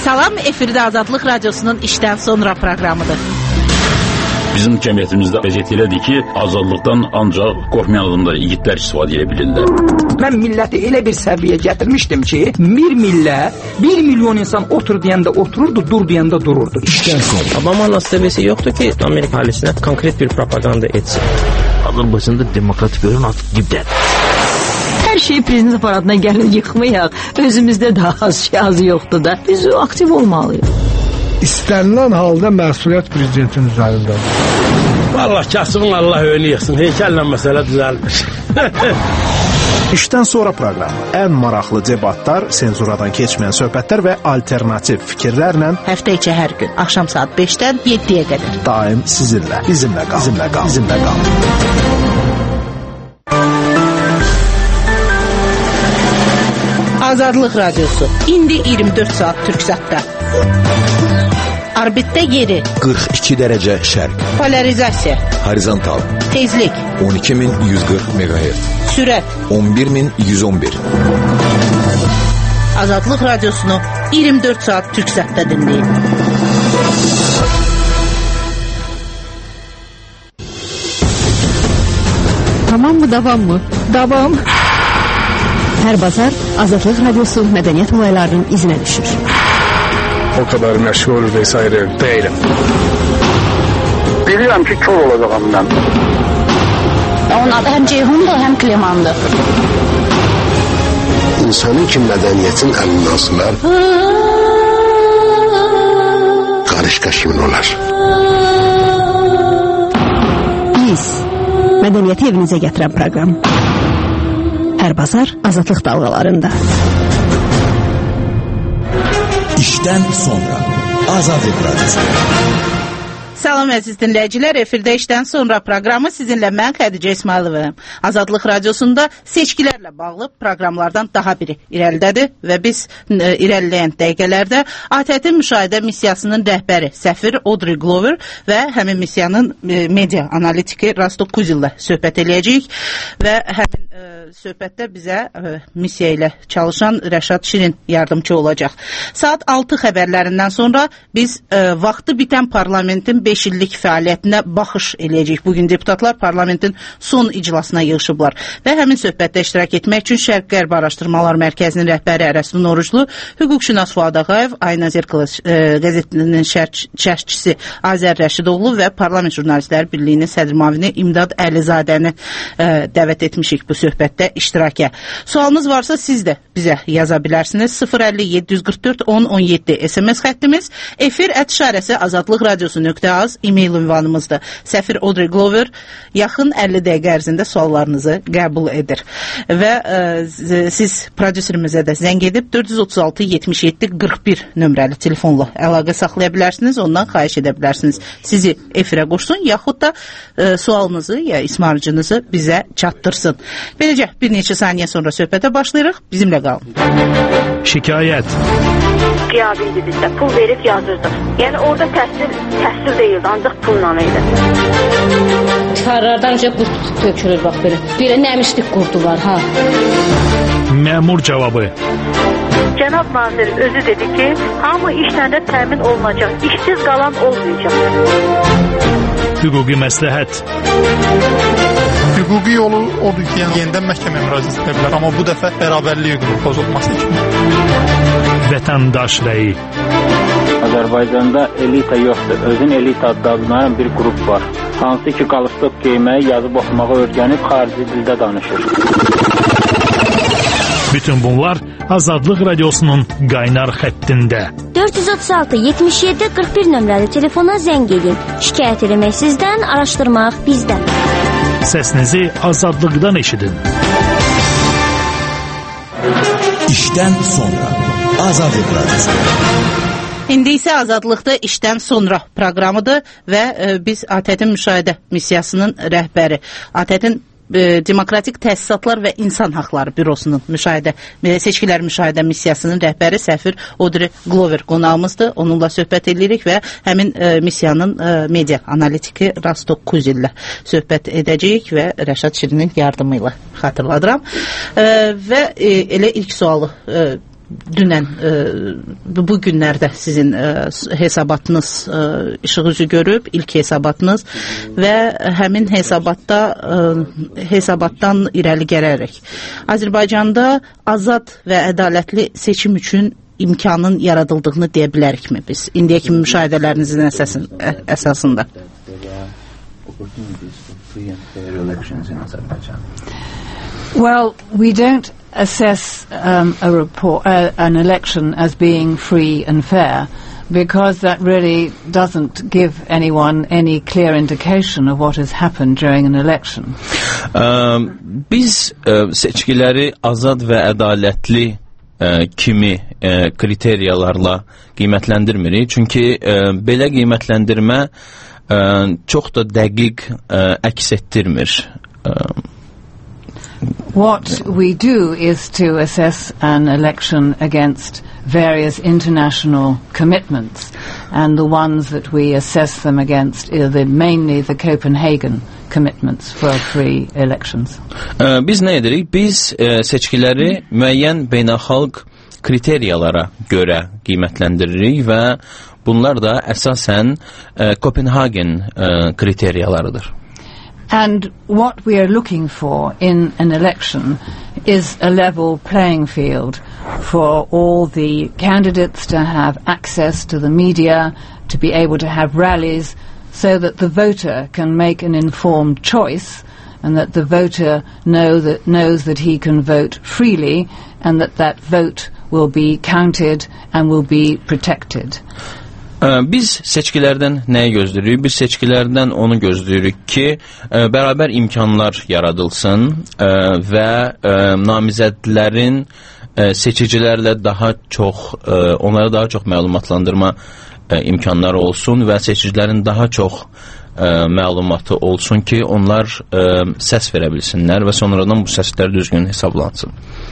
Salam, efirdə Azadlıq Radiosunun işdən sonra proqramıdır. Bizim cəmiyyətimizdə vəziyyət elədir ki, azadlıqdan ancaq qorxmayan adamlar, yiğitlər istifadə edə bilirlər. Mən milləti elə bir səviyyə gətirmişdim ki, bir millət, 1 milyon insan otur deyəndə otururdu, dur deyəndə dururdu. İşdən sonra. Obama'nın seviyesi yoktu ki, Amerika ailesine konkret bir propaganda etsin. Azərbaycanda demokratik görün artıq dibdədir. Hər şeyi prezident aparatına gəlin yıxmayaq. Özümüzdə daha az yoxdur da. Biz aktiv olmalıyıq. İstənilən halda məsuliyyət prezidentin üzərindədir. Vallahi kasıbın Allah önü yıxsın. Heykəllə məsələ düzəlmiş. İşdən sonra proqramı. Ən maraqlı debatlar, senzuradan keçməyən söhbətlər və alternativ fikirlərlə Həftə içi hər gün axşam saat 5-dən 7-yə qədər. Daim sizinlə. Bizimlə qal. Bizimlə qal. Bizimlə qal. Azadlıq Radiosu. İndi 24 saat Türksatda. Orbitdə yeri 42 dərəcə şərq. Polarizasiya. Horizontal. Tezlik 12140 MHz. Sürət 11111. Azadlıq Radiosunu 24 saat Türksatda dinləyin. Tamam mı, davam mı? Davam. Hər bazar Azadlıq Radiosu mədəniyyət olaylarının izinə düşür. O kadar məşğul vesaire değilim. Bilirəm ki, kör olacağım mən. Onun adı həm Ceyhundur, həm Klemandır. İnsanın ki, mədəniyyətin əlindən asılar, qarışqa kimin olar? Biz, mədəniyyəti evinizə gətirən proqram. Hər bazar Azadlıq dalğalarında. İşdən sonra Azadlıq Radiosu. Salam əziz dinləyicilər, efirdə işdən sonra proqramı sizinlə mən Xədicə İsmayılovayam. Azadlıq Radiosunda seçkilərlə bağlı proqramlardan daha biri irəlidədir və biz irəliləyən dəqiqələrdə ATƏT-in müşahidə missiyasının rəhbəri səfir Audrey Glover və həmin missiyanın media analitiki Rostok Kuzillə söhbət eləyəcəyik və həmin söhbətdə bizə missiya ilə çalışan Rəşad Şirin yardımcı olacaq. Saat 6 xəbərlərindən sonra biz vaxtı bitən parlamentin 5 illik fəaliyyətinə baxış eləyəcəyik. Bugün deputatlar parlamentin son iclasına yığışıblar və həmin söhbətdə iştirak etmək üçün Şərq-Qərb Araşdırmalar Mərkəzinin rəhbəri Ərəsli Noruclu, hüquqşünas Fuad Ağayev, Ayna Zirkılı qəzetinin şərhçisi Azər Rəşidoğlu və Parlament Jurnalistləri Birliyinin sədr müavini İmdad Əlizadəni dəvət etmişik bu söhbətdə iştirakə. Sualınız varsa siz də bizə yaza bilərsiniz. 050-744-1017 SMS xəttimiz, efir@azadlıqradiosu.az e-mail ünvanımızdır. Səfir Audrey Glover yaxın 50 dəqiqə ərzində suallarınızı qəbul edir. Və siz prodüserimizə də zəng edib 436-77-41 nömrəli telefonla əlaqə saxlaya bilərsiniz. Ondan xahiş edə bilərsiniz. Sizi efirə qoşsun, yaxud da sualınızı ya ismarıcınızı bizə çatdırsın. Beləcə, bir neçə saniyə sonra söhbətə başlayırıq. Bizimlə qalın. Şikayət. Qiyabildi bizdə. Pul verib yazırdı. Yəni orada təhsil deyildi, ancaq pulla idi. Çıxarlardan önce qurt tökülür bax belə. Belə nəmişlik qurdu var, ha. Məmur cavabı. Cənab nazir özü dedi ki, hamı işlərdə təmin olunacaq, işsiz qalan olmayacaq. Hüquqi məsləhət. Hüquqi yolu odur ki, yəni yenidən məhkəməyə müraciət edə bilər, amma bu dəfə bərabərlik hüququnun pozulması üçün. Vətəndaş rəyi. Azərbaycanda elita yoxdur. Özün elita adlanan bir qrup var. Hansı ki, qalstuk geyməyi, yazıb oxumağı öyrənib xarici dildə danışır. Bütün bunlar Azadlıq Radiosunun qaynar xəttində. 436-77-41 nömrəli telefona zəng edin. Şikayət eləmək sizdən, araşdırmaq bizdən. Səsinizi azadlıqdan eşidin. İşdən sonra Azadlıq Radiosu. İndi isə Azadlıqda işdən sonra proqramıdır və biz ATƏT-in müşahidə missiyasının rəhbəri, ATƏT-in Demokratik Təsisatlar və İnsan Haqları Bürosunun seçkilər müşahidə missiyasının rəhbəri səfir Audrey Glover qonağımızdır. Onunla söhbət edirik və həmin missiyanın media analitiki Rostok Kuzillə söhbət edəcəyik və Rəşad Şirinin yardımı ilə xatırladıram. Və elə ilk sualı dünən bu günlərdə sizin hesabatınız işıq üzü görüb, ilk hesabatınız və həmin hesabatdan irəli gələrək Azərbaycanda azad və ədalətli seçim üçün imkanın yaradıldığını deyə bilərikmi biz? İndiyə kimi müşahidələrinizin əsasında. Well, we don't assess an election as being free and fair because that really doesn't give anyone any clear indication of what has happened during an election. Biz seçkiləri azad və ədalətli kimi kriteriyalarla qiymətləndirmirik. Çünki belə qiymətləndirmə çox da dəqiq əks etdirmir. What we do is to assess an election against various international commitments, and the ones that we assess them against are mainly the Copenhagen commitments for free elections. Biz nə edirik? Biz seçkiləri müəyyən beynəlxalq kriteriyalara görə qiymətləndiririk və bunlar da əsasən Copenhagen kriteriyalarıdır. And what we are looking for in an election is a level playing field for all the candidates to have access to the media, to be able to have rallies, so that the voter can make an informed choice and that the voter knows that he can vote freely and that vote will be counted and will be protected. Biz seçkilərdən nəyi gözləyirik? Biz seçkilərdən onu gözləyirik ki, bərabər imkanlar yaradılsın və namizədlərin seçicilərlə daha çox, onlara daha çox məlumatlandırma imkanları olsun və seçicilərin daha çox məlumatı olsun ki, onlar səs verə bilsinlər və sonradan bu səslər düzgün hesablansın.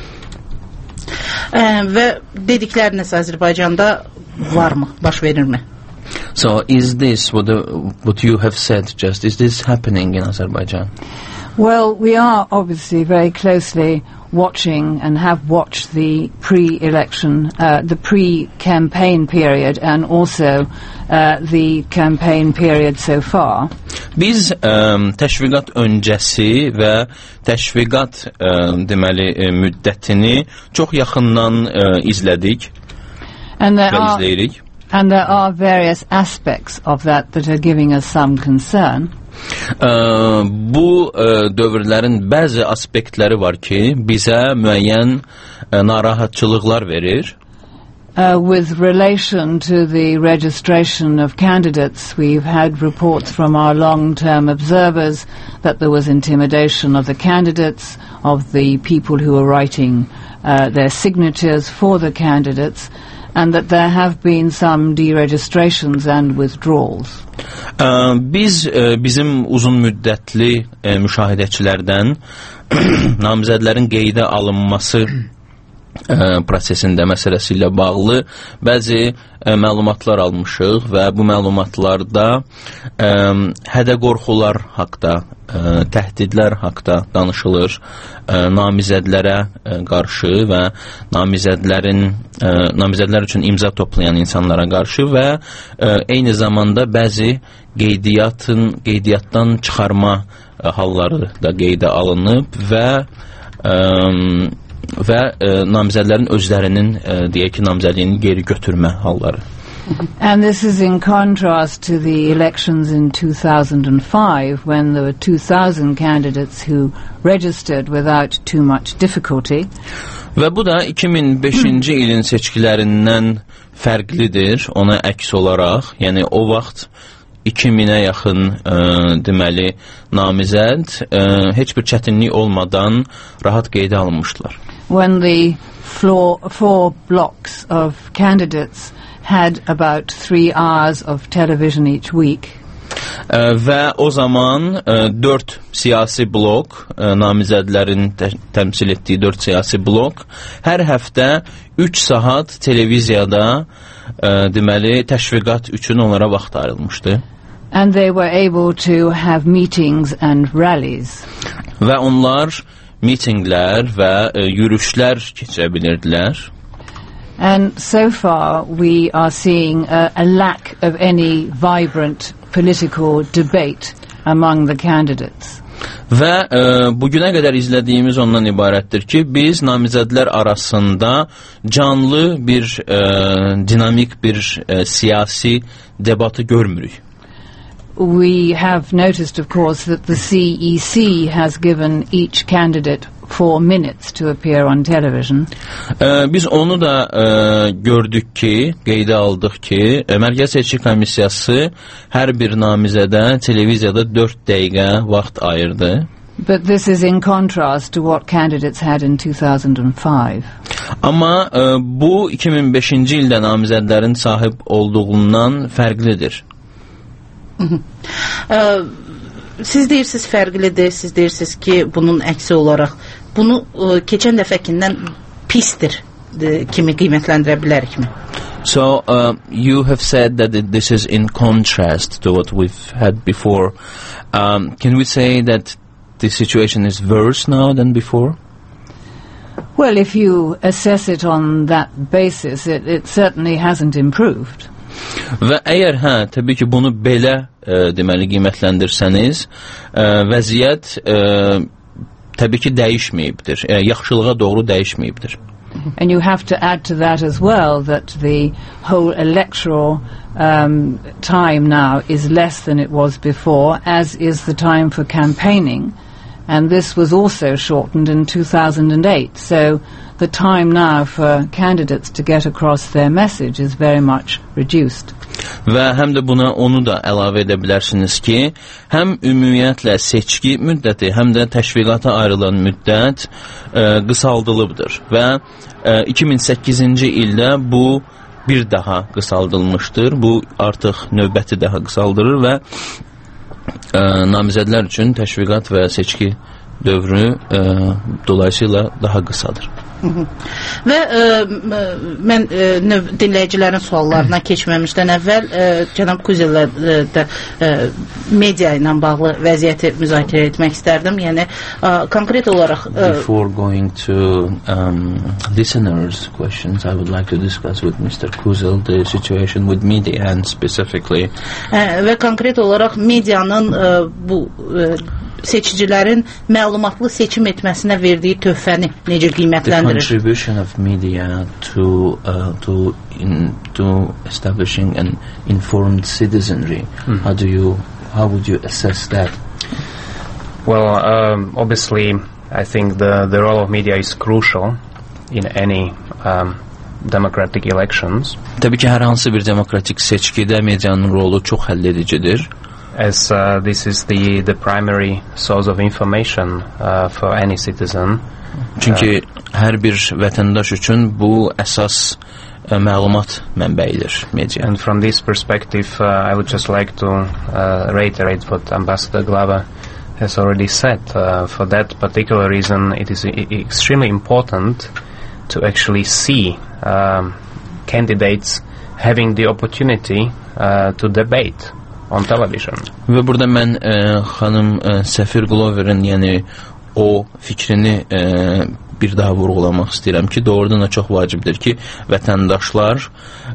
Və dedikləriniz Azərbaycanda varmı, baş verirmi? So is this what you have said just, is this happening in Azerbaijan? Well, we are obviously very closely watching and have watched the pre-election, the pre-campaign period and also the campaign period so far. Biz təşviqat öncəsi və təşviqat deməli müddətini çox yaxından izlədik və izləyirik. And there are various aspects of that are giving us some concern. Bu dövrlərin bəzi aspektləri var ki, bizə müəyyən narahatçılıqlar verir. With relation to the registration of candidates, we've had reports from our long-term observers that there was intimidation of the candidates, of the people who were writing their signatures for the candidates, and that there have been some deregistrations and withdrawals. Biz bizim uzun müddətli müşahidəçilərdən namizədlərin qeydə alınması prosesində məsələsi ilə bağlı bəzi məlumatlar almışıq və bu məlumatlarda hədə-qorxular haqda, təhdidlər haqda danışılır namizədlərə qarşı və namizədlər üçün imza toplayan insanlara qarşı və eyni zamanda bəzi qeydiyyatdan çıxarma halları da qeydə alınıb və namizədlərin özlərinin deyək ki, namizədliyini geri götürmə halları. And this is in contrast to the elections in 2005 when there were 2,000 candidates who registered without too much difficulty. Və bu da 2005-ci ilin seçkilərindən fərqlidir ona əks olaraq. Yəni o vaxt 2000-ə yaxın deməli namizəd heç bir çətinlik olmadan rahat qeydə alınmışlar. When the four blocks of candidates had about 3 hours of television each week. Və o zaman 4 siyasi blok, namizədlərin təmsil etdiyi 4 siyasi blok hər həftə 3 saat televiziyada deməli təşviqat üçün onlara vaxt ayrılmışdı. And they were able to have meetings and rallies. Və onlar mitinglər və yürüşlər keçirə bilirdilər. And so far we are seeing a lack of any vibrant political debate among the candidates. Və bugünə qədər izlədiyimiz ondan ibarətdir ki, biz namizədlər arasında canlı bir, dinamik bir siyasi debatı görmürük. We have noticed, of course, that the CEC has given each candidate 4 minutes to appear on television. Biz onu da gördük ki, qeydə aldıq ki, Mərkəzi Seçki Komissiyası hər bir namizədə televiziyada 4 dəqiqə vaxt ayırdı. But this is in contrast to what candidates had in 2005. Amma bu 2005-ci ildə namizədlərin sahib olduğundan fərqlidir. Siz deyirsiniz fərqlidir, siz deyirsiniz ki, bunun əksi olaraq bunu keçən dəfəkindən pisdir kimi qiymətləndirə bilərikmi? So you have said that this is in contrast to what we've had before. Can we say that the situation is worse now than before? Well, if you assess it on that basis, it certainly hasn't improved. Və əgər təbii ki, bunu belə deməli qiymətləndirsəniz, vəziyyət təbii ki, dəyişməyibdir. Yaxşılığa doğru dəyişməyibdir. And you have to add to that as well that the whole electoral time now is less than it was before, as is the time for campaigning. And this was also shortened in 2008. So the time now for candidates to get across their message is very much reduced. Və həm də buna onu da əlavə edə bilərsiniz ki, həm ümumiyyətlə seçki müddəti, həm də təşviqata ayrılan müddət qısaldılıbdır. Və 2008-ci ildə bu bir daha qısaldılmışdır. Bu artıq növbəti daha qısaldırır və namizədlər üçün təşviqat və seçki dövrü dolayısıyla daha qısadır. Və mən dinləyicilərin suallarına keçməmişdən əvvəl cənab Kuzellə də media ilə bağlı vəziyyəti müzakirə etmək istərdim. Yəni konkret olaraq Before going to listeners' questions, I would like to discuss with Mr. Kuzel the situation with media and specifically və konkret olaraq medianın bu seçicilərin məlumatlı seçim etməsinə verdiyi töhfəni necə qiymətləndirir? The contribution of media to establishing an informed citizenry. How would you assess that? Well, obviously, I think the role of media is crucial in any democratic elections. Təbii ki, hər hansı bir demokratik seçkidə medianın rolu çox həlledicidir. As this is the primary source of information for any citizen. Çünki hər bir vətəndaş üçün bu əsas məlumat mənbəyidir media. And from this perspective, I would just like to reiterate what Ambassador Glover has already said. For that particular reason, it is extremely important to actually see candidates having the opportunity to debate on television. Və burada mən xanım Səfir Glover'ın, yəni o fikrini bir daha vurğulamaq istəyirəm ki, doğrudan da çox vacibdir ki, vətəndaşlar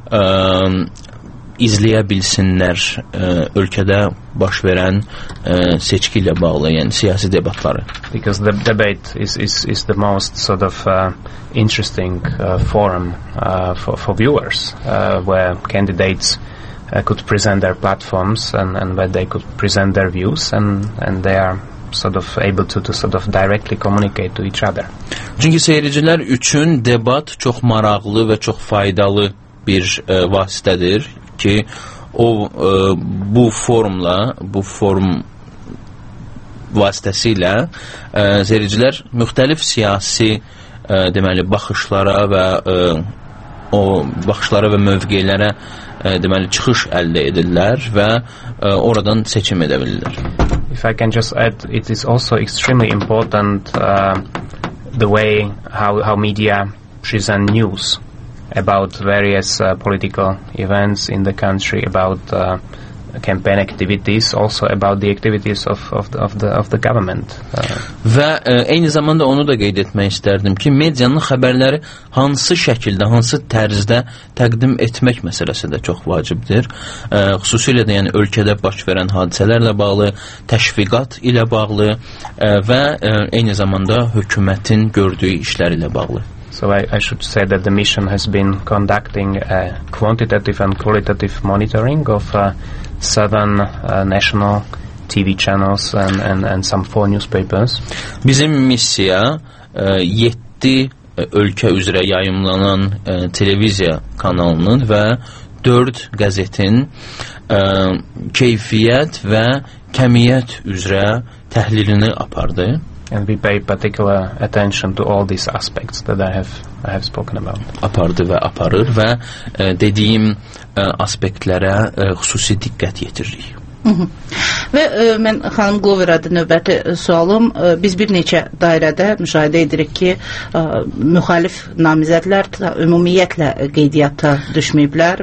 izləyə bilsinlər ölkədə baş verən seçki ilə bağlı, yəni siyasi debatları. Because the debate is the most sort of interesting forum for viewers, where candidates could present their platforms and where they could present their views and they are sort of able to sort of directly communicate to each other. Çünki seyircilər üçün debat çox maraqlı və çox faydalı bir vasitədir ki, bu forum vasitəsilə seyircilər müxtəlif siyasi deməli baxışlara və o baxışlara və mövqelərə deməli çıxış əldə edirlər və oradan seçim edə bilirlər. If I can just add, it is also extremely important the way how media present news about various political events in the country, about campaign activities, also about the activities of the government. Və eyni zamanda onu da qeyd etmək istərdim ki, medianın xəbərləri hansı şəkildə, hansı tərzdə təqdim etmək məsələsi də çox vacibdir. Xüsusilə də yəni ölkədə baş verən hadisələrlə bağlı, təşviqat ilə bağlı və eyni zamanda hökumətin gördüyü işlər ilə bağlı. So I should say that the mission has been conducting a quantitative and qualitative monitoring of 7 national TV channels and some 4 newspapers. Bizim missiya 7 ölkə üzrə yayımlanan televiziya kanalının və 4 qəzetin keyfiyyət və kəmiyyət üzrə təhlilini apardı. And we pay particular attention to all these aspects that I have spoken about. Apardı və aparır və dediyim aspektlərə xüsusi diqqət yetiririk. Və mən xanım Glover'adır növbəti sualım. Biz bir neçə dairədə müşahidə edirik ki, müxalif namizədlər ümumiyyətlə qeydiyyata düşməyiblər,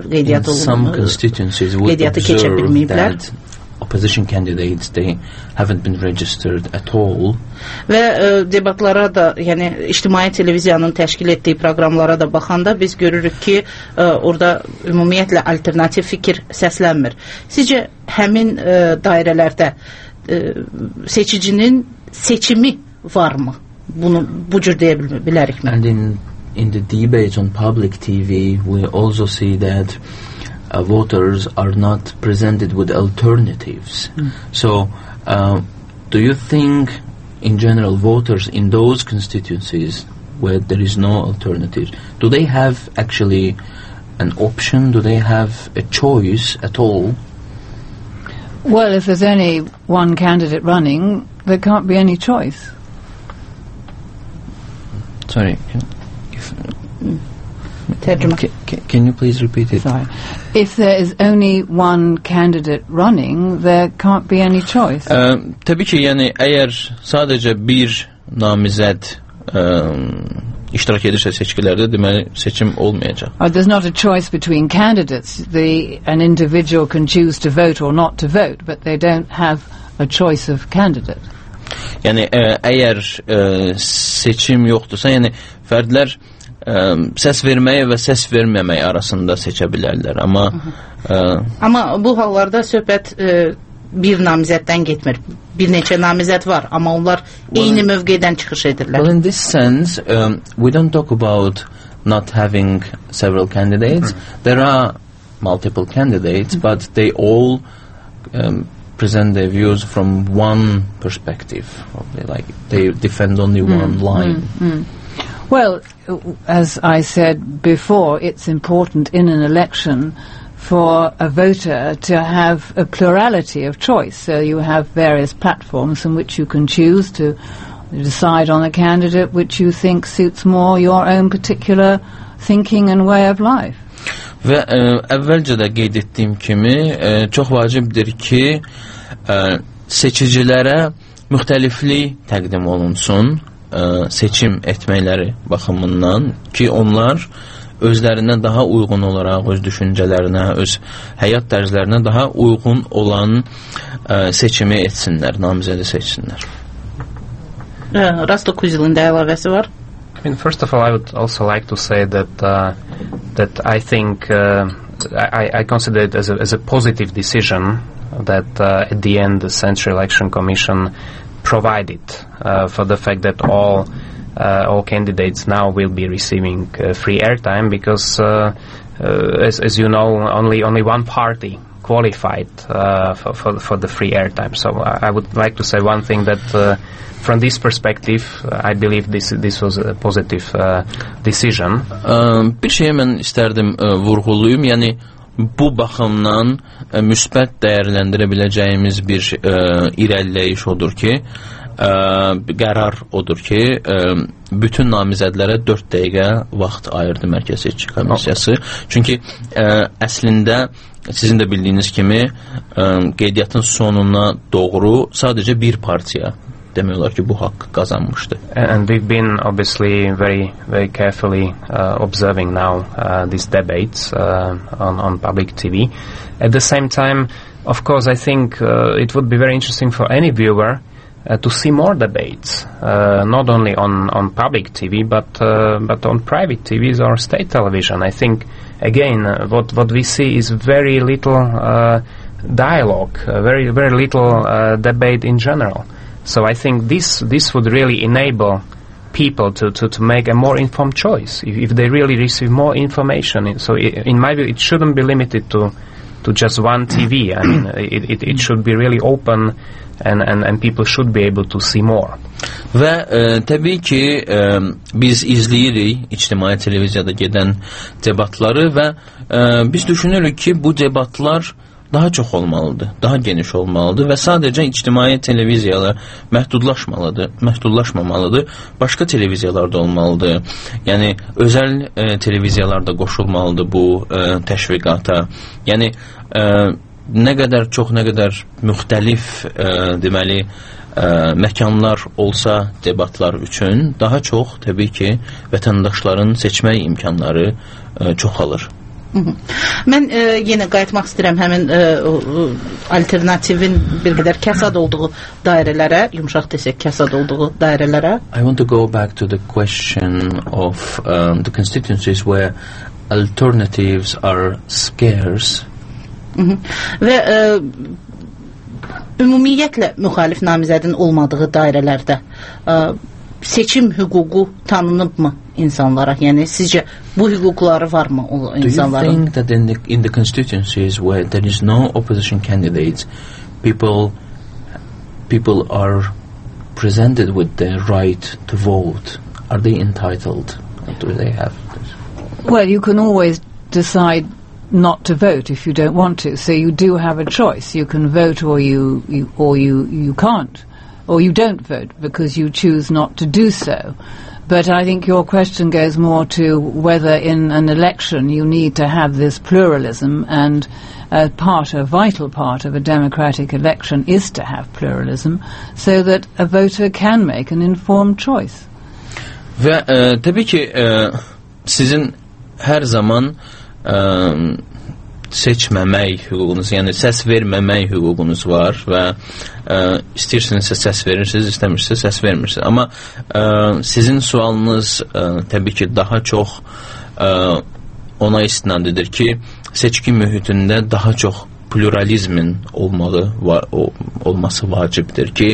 qeydiyyatı keçə bilməyiblər. Opposition candidates, they haven't been registered at all. Və debatlara da, yəni ictimai televiziyanın təşkil etdiyi proqramlara da baxanda biz görürük ki, orada ümumiyyətlə alternativ fikir səslənmir. Sizcə həmin dairələrdə seçicinin seçimi varmı? Bunu bu cür deyə bilərikmi? And in the debate on public TV, we also see that voters are not presented with alternatives. So, do you think, in general, voters in those constituencies where there is no alternative, do they have actually an option? Do they have a choice at all? Well, if there's only one candidate running, there can't be any choice. Sorry. Can you please repeat it? Sorry. If there is only one candidate running, there can't be any choice. Təbii ki, yəni əgər sadəcə bir namizəd iştirak edirsə seçkilərdə, deməli seçim olmayacaq. There's not a choice between candidates. An individual can choose to vote or not to vote, but they don't have a choice of candidate. Yəni əgər seçim yoxdursa, yəni fərdlər səs verməyə və səs verməmək arasında seçə bilərlər. Amma bu hallarda söhbət bir namizəddən getmir. Bir neçə namizəd var, amma onlar eyni mövqedən çıxış edirlər. Well, in this sense, we don't talk about not having several candidates. There are multiple candidates, but they all present their views from one perspective. Like they defend only one line. Well, as I said before, it's important in an election for a voter to have a plurality of choice. So you have various platforms from which you can choose to decide on a candidate which you think suits more your own particular thinking and way of life. Və əvvəlcə də qeyd etdiyim kimi çox vacibdir ki, seçicilərə müxtəliflik təqdim olunsun seçim etməkləri baxımından ki, onlar özlərinə daha uyğun olaraq, öz düşüncələrinə, öz həyat tərzlərinə daha uyğun olan seçimi etsinlər, namizədi seçsinlər. Rast 9 ilində əlavəsi var. I mean, first of all, I would also like to say that I think I consider it as a positive decision that at the end the Central Election Commission provided for the fact that all candidates now will be receiving free airtime, because as you know, only one party qualified for the free airtime. So I would like to say one thing, that from this perspective, I believe this was a positive decision. Bir şey mən istərdim vurğulayım, yəni bu baxımdan müsbət dəyərləndirə biləcəyimiz bir irəliləyiş odur ki, qərar odur ki, bütün namizədlərə 4 dəqiqə vaxt ayırdı Mərkəzi Seçki Komissiyası. Çünki əslində sizin də bildiyiniz kimi qeydiyyatın sonuna doğru sadəcə bir partiya demək olar ki, bu haqq qazanmışdı. And we've been obviously very carefully observing now these debates on public TV. At the same time, of course, I think it would be very interesting for any viewer to see more debates, not only on public TV, but on private TVs or state television. I think, again, what we see is very little dialogue, very little debate in general. So I think this would really enable people to make a more informed choice if they really receive more information. So in my view, it shouldn't be limited to just one TV. I mean, it should be really open, and people should be able to see more. Və təbii ki, biz izləyirik ictimai televiziyada gedən debatları və biz düşünürük ki, bu debatlar daha çox olmalıdır, daha geniş olmalıdır və sadəcə ictimai televiziyalar məhdudlaşmamalıdır, başqa televiziyalarda olmalıdır. Yəni, özəl televiziyalarda qoşulmalıdır bu təşviqata. Yəni, nə qədər çox, nə qədər müxtəlif deməli məkanlar olsa debatlar üçün daha çox təbii ki vətəndaşların seçmək imkanları çoxalır. Mən yenə qayıtmaq istəyirəm həmin alternativin bir qədər kəsad olduğu dairələrə, yumşaq desək kəsad olduğu dairələrə. I want to go back to the question of the constituencies where alternatives are scarce. Və ümumiyyətlə müxalif namizədin olmadığı dairələrdə seçim hüququ tanınıbmı insanlara? Yəni sizcə bu hüquqları varmı o insanların? Do you think that in the constituencies where there is no opposition candidates, people are presented with the right to vote? Are they entitled? Do they have this? Well, you can always decide not to vote if you don't want to. So you do have a choice. You can vote or you can't. Or you don't vote because you choose not to do so. But I think your question goes more to whether in an election you need to have this pluralism, and a vital part of a democratic election is to have pluralism so that a voter can make an informed choice. Və təbii ki sizin hər zaman seçməmək hüququnuz, yəni səs verməmək hüququnuz var və istəyirsinizsə səs verirsiniz, istəmirsiniz səs vermirsiniz. Amma sizin sualınız təbii ki daha çox ona istinad edir ki, seçki mühitində daha çox pluralizmin olması vacibdir ki,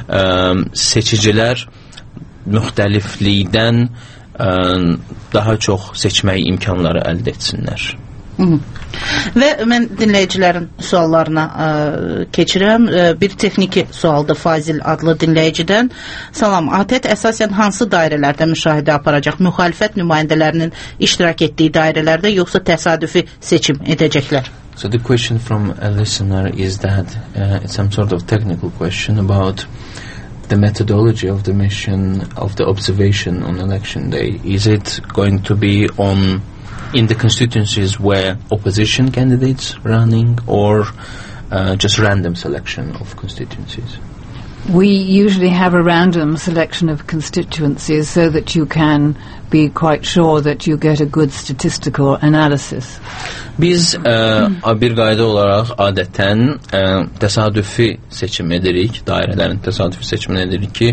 seçicilər müxtəliflikdən daha çox seçmək imkanları əldə etsinlər. Və mən dinləyicilərin suallarına keçirəm. Bir texniki sualdır Fazil adlı dinləyicidən. Salam, ATƏT əsasən hansı dairələrdə müşahidə aparacaq? Müxalifət nümayəndələrinin iştirak etdiyi dairələrdə, yoxsa təsadüfi seçim edəcəklər? So the question from a listener is that it's some sort of technical question about the methodology of the mission of the observation on election day. Is it going to be in the constituencies where opposition candidates running, or just random selection of constituencies? We usually have a random selection of constituencies so that you can be quite sure that you get a good statistical analysis. Biz bir qayda olaraq adətən təsadüfi seçim edirik, dairələrin təsadüfi seçimini edirik ki,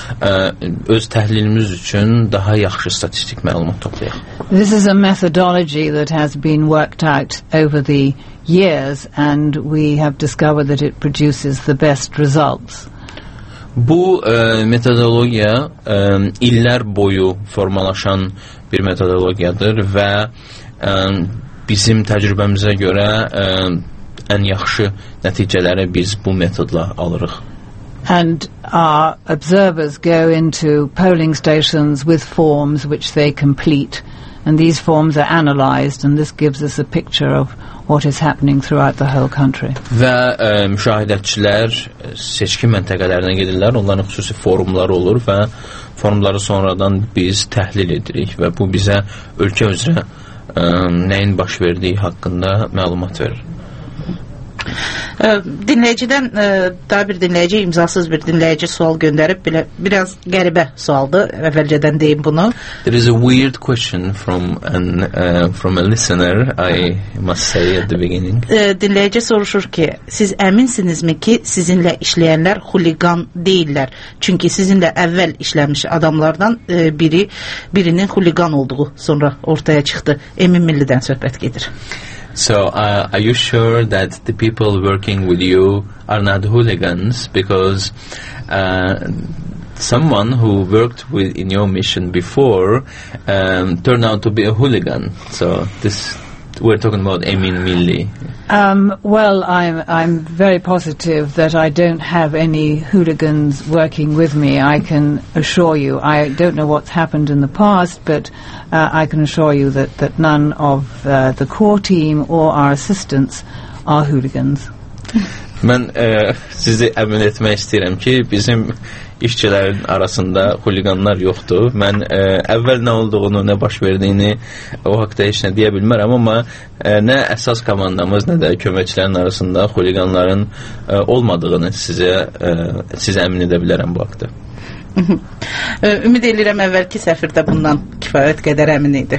öz təhlilimiz üçün daha yaxşı statistik məlumat toplayaq. This is a methodology that has been worked out over the years, and we have discovered that it produces the best results. Bu metodologiya illər boyu formalaşan bir metodologiyadır və bizim təcrübəmizə görə ən yaxşı nəticələri biz bu metodla alırıq. And our observers go into polling stations with forms which they complete, and these forms are analysed, and this gives us a picture of what is happening throughout the whole country. Və müşahidətçilər seçki məntəqələrinə gedirlər, onların xüsusi forumları olur və formları sonradan biz təhlil edirik və bu bizə ölkə üzrə nəyin baş verdiyi haqqında məlumat verir. Dinləyicidən daha bir dinləyici, imzasız bir dinləyici sual göndərib, biraz qəribə sualdır, əvvəlcədən deyim bunu. There is a weird question from a listener, I must say at the beginning. Dinləyici soruşur ki, siz əminsinizmi ki, sizinlə işləyənlər xuliqan deyirlər? Çünki sizinlə əvvəl işləmiş adamlardan birinin xuliqan olduğu sonra ortaya çıxdı. Emin Millidən söhbət gedir. So, are you sure that the people working with you are not hooligans? Because someone who worked in your mission before turned out to be a hooligan. So, we're talking about Emin Milli. Well, I'm very positive that I don't have any hooligans working with me. I can assure you. I don't know what's happened in the past, but I can assure you that none of the core team or our assistants are hooligans. Mən sizi əmin etmək istəyirəm ki, bizim işçilərin arasında xuliqanlar yoxdur. Mən əvvəl nə olduğunu, nə baş verdiyini o haqda heç nə deyə bilmərəm, amma nə əsas komandamız, nə də köməkçilərin arasında xuliqanların olmadığını sizə əmin edə bilərəm bu haqda. Ümid edirəm əvvəlki səfirdə bundan kifayət qədər əmin idi.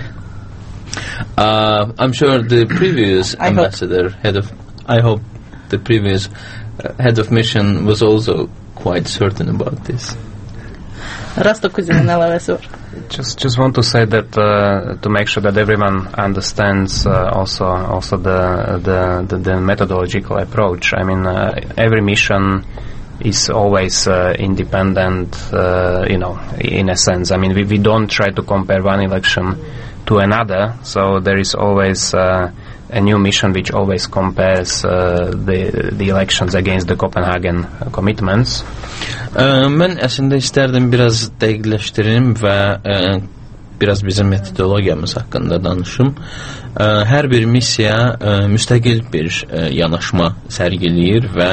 I'm sure the previous ambassador, I hope the previous head of mission was also quite certain about this. Just want to say that to make sure that everyone understands also the methodological approach. I mean, every mission is always independent, in a sense. I mean, we don't try to compare one election to another, so there is always a new mission which always compares the elections against the Copenhagen commitments. Mən əslində istərdim biraz dəqiqləşdirim və biraz bizim metodologiyamız haqqında danışım. Hər bir missiya müstəqil bir yanaşma sərgiləyir və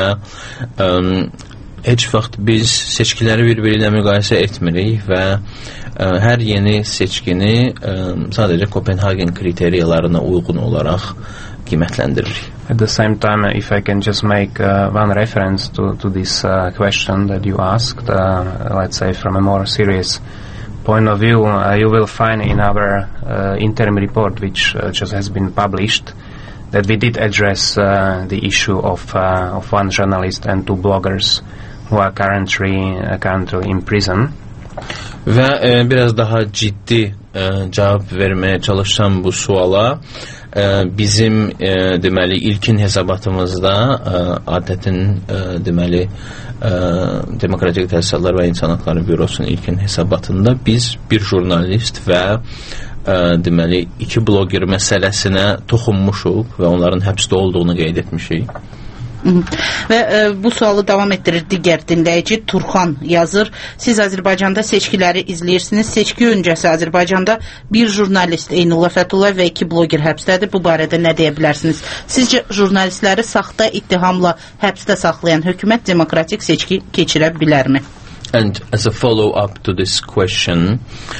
heç vaxt biz seçkiləri bir-biri ilə müqayisə etmirik və hər yeni seçkini sadəcə Kopenhagen kriteriyalarına uyğun olaraq qiymətləndiririk. At the same time, if I can just make one reference to this question that you asked, let's say from a more serious point of view, you will find in our interim report, which just has been published, that we did address the issue of one journalist and two bloggers who are currently in prison. Və biraz daha ciddi cavab verməyə çalışsam bu suala, bizim deməli ilkin hesabatımızda adətin deməli Demokratik Təhsillər və İnsan Haqları Bürosunun ilkin hesabatında biz bir jurnalist və deməli iki bloger məsələsinə toxunmuşuq və onların həbsdə olduğunu qeyd etmişik. Və bu sualı davam etdirir digər dinləyici Turxan yazır. Siz Azərbaycanda seçkiləri izləyirsiniz. Seçki öncəsi Azərbaycanda bir jurnalist Eynullah Fətullayev və iki bloger həbsdədir. Bu barədə nə deyə bilərsiniz? Sizcə jurnalistləri saxta ittihamla həbsdə saxlayan hökumət demokratik seçki keçirə bilərmi? And as a follow-up to this question,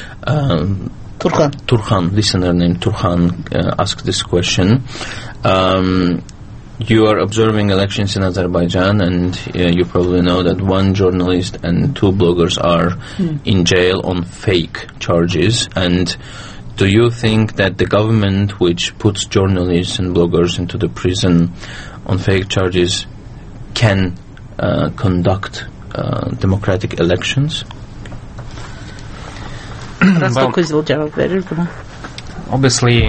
Turxan, listener named Turxan asked this question. You are observing elections in Azerbaijan, and you probably know that one journalist and two bloggers are in jail on fake charges. And do you think that the government, which puts journalists and bloggers into the prison on fake charges, can conduct democratic elections? Obviously,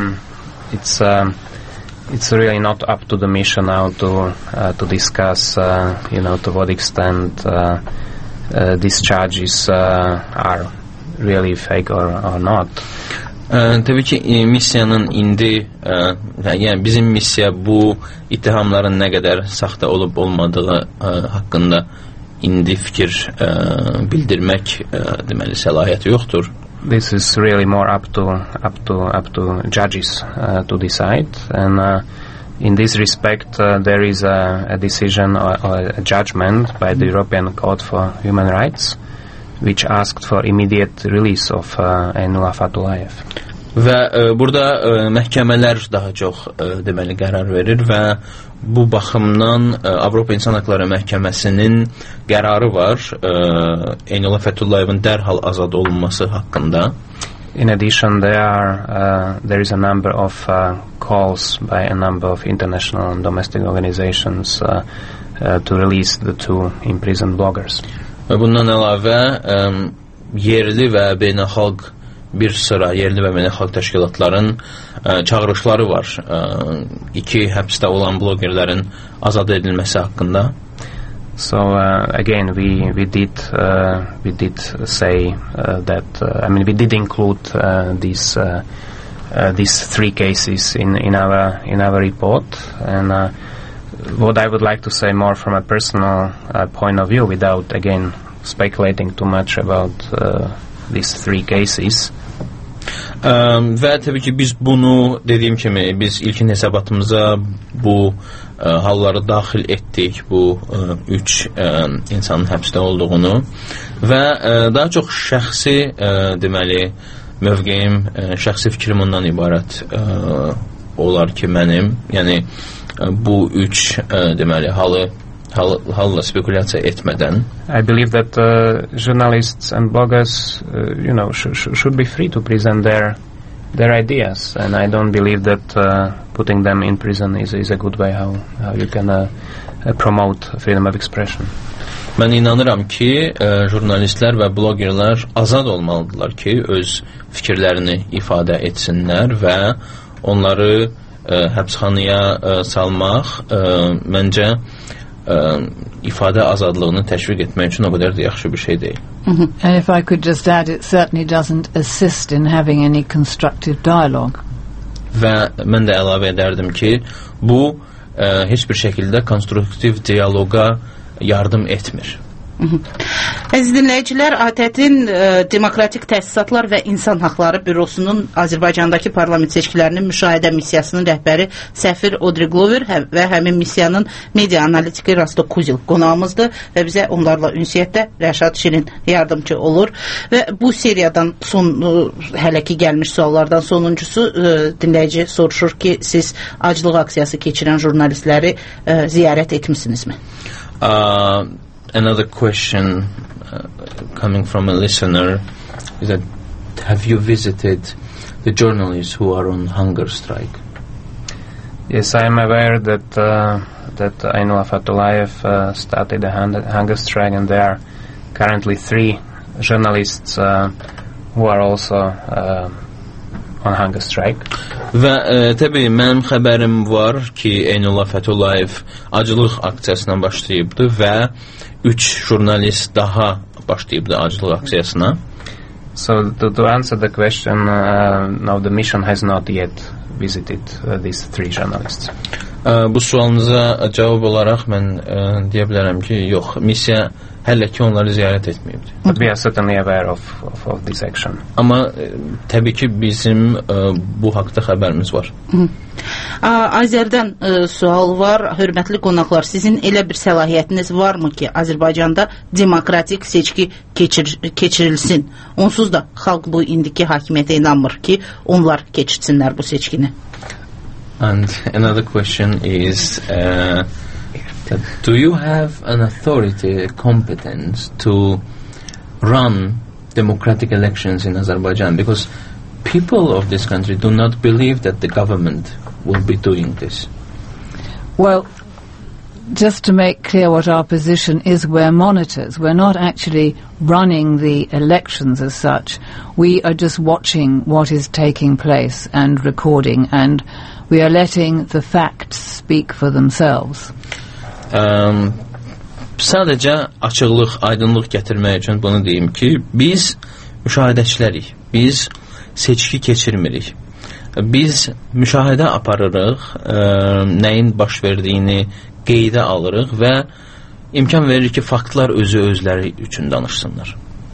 it's really not up to the mission now to discuss, to what extent these charges are really fake or not. Təbii ki, missiyanın indi, yəni bizim missiya bu ittihamların nə qədər saxta olub olmadığı haqqında indi fikir bildirmək deməli səlahiyyəti yoxdur. This is really more up to judges to decide, and in this respect there is a decision or a judgment by the European Court for Human Rights, which asked for immediate release of Eynullah Fatullayev. Və burada məhkəmələr daha çox deməli qərar verir və bu baxımdan Avropa İnsan Haqları Məhkəməsinin qərarı var Eynullah Fətullayevin dərhal azad olunması haqqında. In addition, there is a number of calls by a number of international and domestic organizations to release the two imprisoned bloggers. Və bundan əlavə yerli və beynəlxalq bir sıra yerli və beynəlxalq təşkilatların çağırışları var iki həbsdə olan blogerlərin azad edilməsi haqqında. So again, we did say that we did include these three cases in our report, and what I would like to say more from a personal point of view, without again speculating too much about these three cases. Və təbii ki biz bunu dediyim kimi biz ilkin hesabatımıza bu halları daxil etdik, bu üç insanın həbsdə olduğunu və daha çox şəxsi deməli mövqeyim, şəxsi fikrim ondan ibarət olar ki mənim, yəni bu üç deməli halla spekulyasiya etmədən. I believe that journalists and bloggers should be free to present their ideas, and I don't believe that putting them in prison is a good way how you can promote freedom of expression. Mən inanıram ki, jurnalistlər və blogerlər azad olmalıdırlar ki, öz fikirlərini ifadə etsinlər və onları həbsxanaya salmaq məncə ifadə azadlığını təşviq etmək üçün o qədər də yaxşı bir şey deyil. And if I could just add, it certainly doesn't assist in having any constructive dialogue. Və mən də əlavə edərdim ki, bu heç bir şəkildə konstruktiv diyaloqa yardım etmir. Əziz dinləyicilər, ATƏT-in Demokratik Təsisatlar və İnsan Haqları Bürosunun Azərbaycandakı parlament seçkilərinin müşahidə missiyasının rəhbəri Səfir Audrey Glover və həmin missiyanın media analitiki Rasto Kuzil qonağımızdır və bizə onlarla ünsiyyətdə Rəşad Şirin yardımcı olur və bu seriyadan hələ ki gəlmiş suallardan sonuncusu dinləyici soruşur ki, siz aclıq aksiyası keçirən jurnalistləri ziyarət etmisinizmi? Another question coming from a listener is that have you visited the journalists who are on hunger strike? Yes, I am aware that Eynullah Fatullayev started a hunger strike, and there are currently 3 journalists who are also on hunger strike. Və təbii mənim xəbərim var ki, Eynullah Fatullayev aclıq aksiyasına başlayıbdı və 3 jurnalist daha başlayıbdı aclıq aksiyasına. So to answer the question, no, the mission has not yet visited these 3 journalists. Bu sualınıza cavab olaraq mən deyə bilərəm ki, yox, missiya hələ ki onları ziyarət etməyibdir. But we are certainly aware of this action. Amma təbii ki bizim bu haqda xəbərimiz var. Azərdən sual var. Hörmətli qonaqlar, sizin elə bir səlahiyyətiniz varmı ki, Azərbaycanda demokratik seçki keçirilsin? Onsuz da xalq bu indiki hakimiyyətə inanmır ki, onlar keçirsinlər bu seçkini. And another question is do you have an authority, a competence to run democratic elections in Azerbaijan? Because people of this country do not believe that the government will be doing this. Well, just to make clear what our position is, we're monitors. We're not actually running the elections as such. We are just watching what is taking place and recording, and we are letting the facts speak for themselves. Sadəcə açıqlıq, aydınlıq gətirmək üçün bunu deyim ki, biz müşahidəçilərik, biz seçki keçirmirik. Biz müşahidə aparırıq, nəyin baş verdiyini qeydə alırıq və imkan verir ki, faktlar özləri üçün danışsınlar.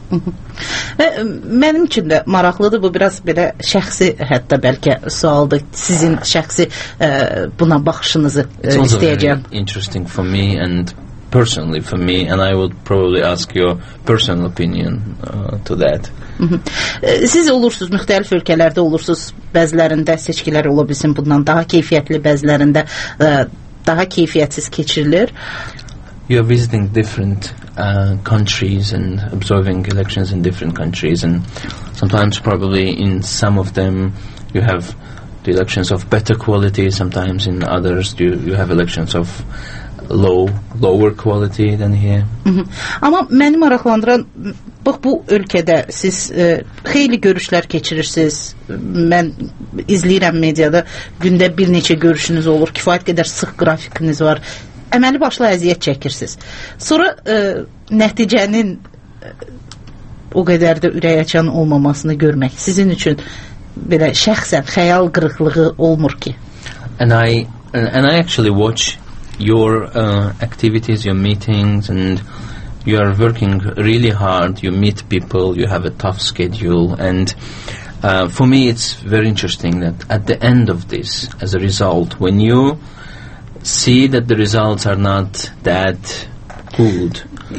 Mənim üçün də maraqlıdır, bu biraz belə şəxsi, hətta bəlkə sualdır, sizin şəxsi buna baxışınızı istəyəcəm. It's also very interesting for me and personally for me, and I would probably ask your personal opinion to that. Siz olursunuz, müxtəlif ölkələrdə olursunuz, bəzilərində seçkilər ola bilsin bundan daha keyfiyyətli, bəzilərində daha keyfiyyətsiz keçirilir. You're visiting different countries and observing elections in different countries, and sometimes probably in some of them you have the elections of better quality, sometimes in others you have elections of lower quality than here. Amma məni maraqlandıran, bax bu ölkədə siz xeyli görüşlər keçirirsiniz. Mən izləyirəm mediada, gündə bir neçə görüşünüz olur, kifayət qədər sıx qrafikiniz var. Əməli başlı əziyyət çəkirsiniz. Sonra nəticənin o qədər də ürəkaçan olmamasını görmək sizin üçün belə şəxsən xəyal qırıqlığı olmur ki? And I actually watch your activities, your meetings, and you are working really hard. You meet people, you have a tough schedule, and for me it's very interesting that at the end of this, as a result, when you see that the results are not that good,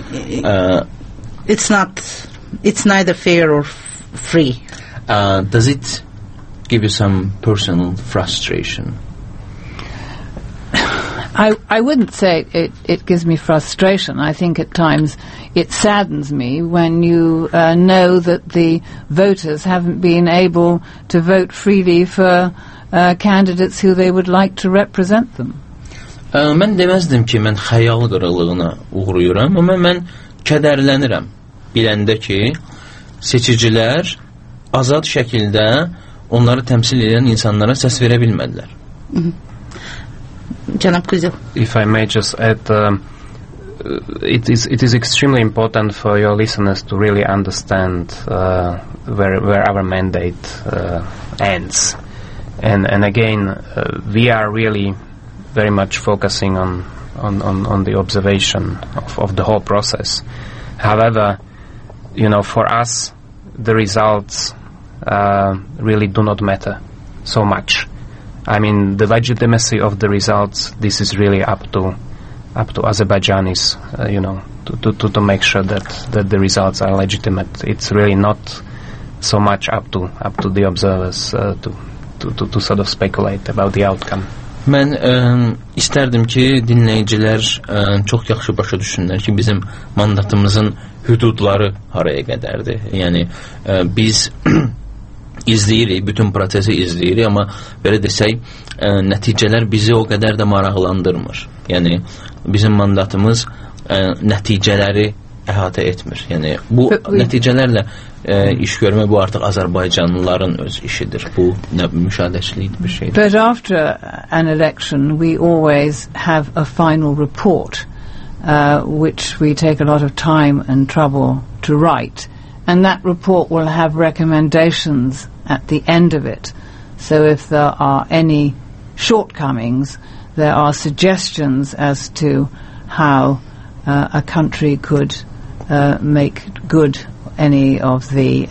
it's neither fair or free. Does it give you some personal frustration? I wouldn't say it gives me frustration. I think at times it saddens me when you know that the voters haven't been able to vote freely for candidates who they would like to represent them. Mən deməzdim ki, mən xəyal qırıqlığına uğrayıram, amma mən kədərlənirəm biləndə ki, seçicilər azad şəkildə onları təmsil edən insanlara səs verə bilmədilər. Cənab Qızıl. If I may just add, it is extremely important for your listeners to really understand where our mandate ends. And again, we are really very much focusing on the observation of the whole process. However, for us, the results really do not matter so much. I mean, the legitimacy of the results, this is really up to Azerbaijanis, to make sure that the results are legitimate. It's really not so much up to the observers to sort of speculate about the outcome. Mən istərdim ki, dinləyicilər çox yaxşı başa düşünürlər ki, bizim mandatımızın hüdudları haraya qədərdir. Yəni, biz izləyirik, bütün prosesi izləyirik, amma belə desək, nəticələr bizi o qədər də maraqlandırmır. Yəni, bizim mandatımız nəticələri əhatə etmir. Yəni, bu nəticələrlə iş görmək, bu artıq Azərbaycanlıların öz işidir. Bu nə müşahidəçilik bir şeydir. But after an election, we always have a final report, which we take a lot of time and trouble to write. And that report will have recommendations at the end of it. So if there are any shortcomings, there are suggestions as to how a country could make good any of the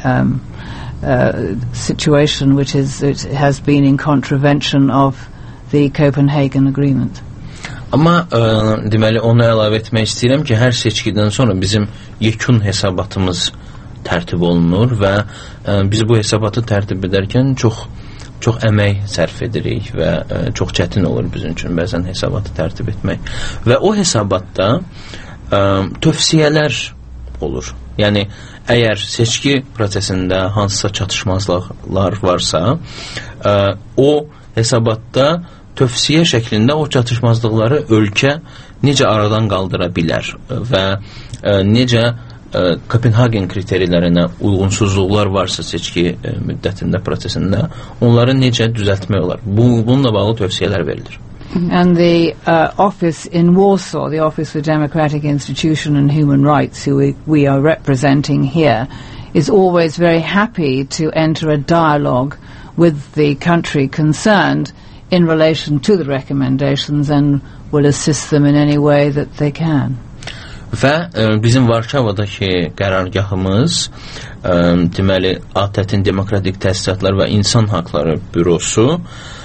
situation which has been in contravention of the Copenhagen Agreement. Amma deməli onu əlavə etmək istəyirəm ki, hər seçkidən sonra bizim yekun hesabatımız tərtib olunur və biz bu hesabatı tərtib edərkən çox əmək sərf edirik və çox çətin olur bizim üçün bəzən hesabatı tərtib etmək. Və o hesabatda tövsiyələr olur. Yəni, əgər seçki prosesində hansısa çatışmazlıqlar varsa, o hesabatda tövsiyə şəklində o çatışmazlıqları ölkə necə aradan qaldıra bilər və necə Kopenhagen kriterilərinə uyğunsuzluqlar varsa seçki müddətində, prosesində, onları necə düzəltmək olar? Bununla bağlı tövsiyələr verilir. And the office in Warsaw, the Office for Democratic Institution and Human Rights, who we are representing here, is always very happy to enter a dialogue with the country concerned in relation to the recommendations and will assist them in any way that they can. Və bizim Varşavadakı qərargahımız, deməli, ATƏT-in Demokratik Təsisatlar və İnsan Haqları Bürosu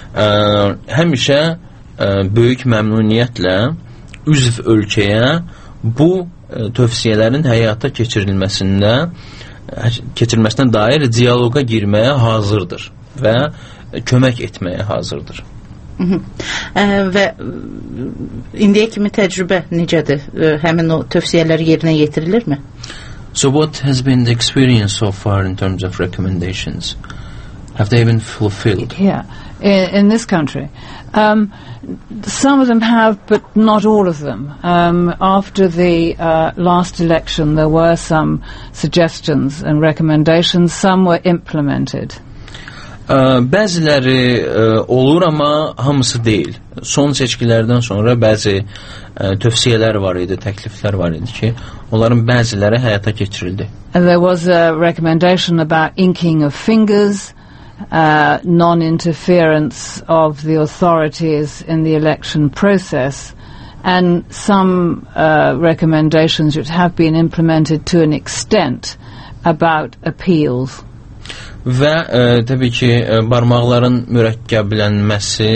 həmişə böyük məmnuniyyətlə üzv ölkəyə bu tövsiyələrin həyata keçirilməsinə dair diyaloqa girməyə hazırdır və kömək etməyə hazırdır. Və indiyə kimi təcrübə necədir? Həmin o tövsiyələr yerinə yetirilirmi? So what has been the experience so far in terms of recommendations? Have they been fulfilled? Yeah, in this country. Some of them have, but not all of them. After the last election, there were some suggestions and recommendations. Some were implemented. Bəziləri olur, amma hamısı deyil. Son seçkilərdən sonra bəzi tövsiyələr var idi, təkliflər var idi ki, onların bəziləri həyata keçirildi. And there was a recommendation about inking of fingers, non-interference of the authorities in the election process, and some recommendations which have been implemented to an extent about appeals. Və təbii ki, barmaqların mürəkkəblənməsi,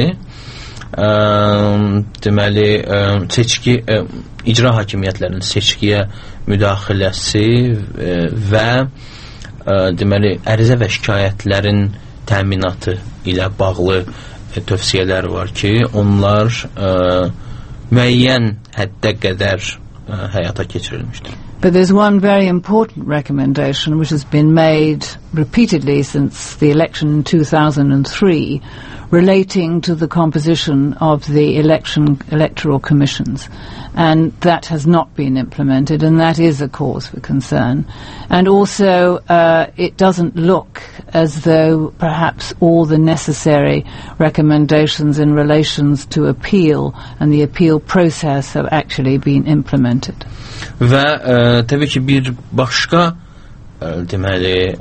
deməli, seçki, icra hakimiyyətlərinin seçkiyə müdaxiləsi və deməli, ərizə və şikayətlərin təminatı ilə bağlı tövsiyələr var ki, onlar müəyyən həddə qədər həyata keçirilmişdir. But there's one very important recommendation which has been made repeatedly since the election in 2003 relating to the composition of the electoral commissions, and that has not been implemented, and that is a cause for concern. And also it doesn't look as though perhaps all the necessary recommendations in relations to appeal and the appeal process have actually been implemented. Və təbii ki, bir başqa deməli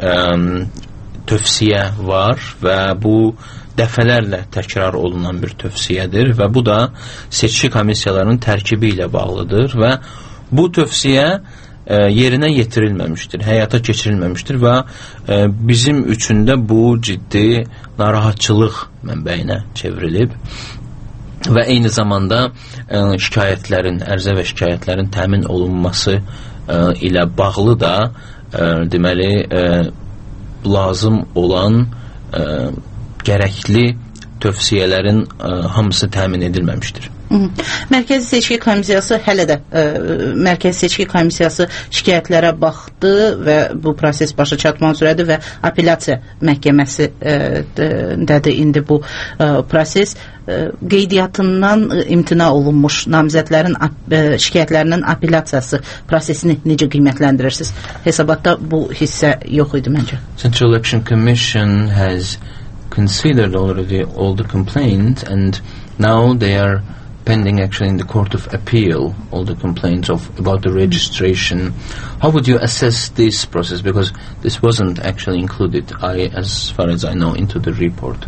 tövsiyə var və bu dəfələrlə təkrar olunan bir tövsiyədir və bu da seçki komissiyalarının tərkibi ilə bağlıdır və bu tövsiyə yerinə yetirilməmişdir, həyata keçirilməmişdir və bizim üçün də bu ciddi narahatçılıq mənbəyinə çevrilib və eyni zamanda şikayətlərin, ərizə və şikayətlərin təmin olunması ilə bağlı da deməli lazım olan gərəkli tövsiyələrin hamısı təmin edilməmişdir. Mərkəzi Seçki Komissiyası hələ də Mərkəzi Seçki Komissiyası şikayətlərə baxdı və bu proses başa çatmaq üzrədir və apellyasiya məhkəməsi dədir indi bu proses qeydiyyatından imtina olunmuş namizədlərin şikayətlərinin apellyasiyası prosesini necə qiymətləndirirsiniz? Hesabatda bu hissə yox idi məncə. Central Election Commission has considered already all the complaints and now they are pending actually in the Court of Appeal all the complaints about the registration. How would you assess this process? Because this wasn't actually included, as far as I know, into the report.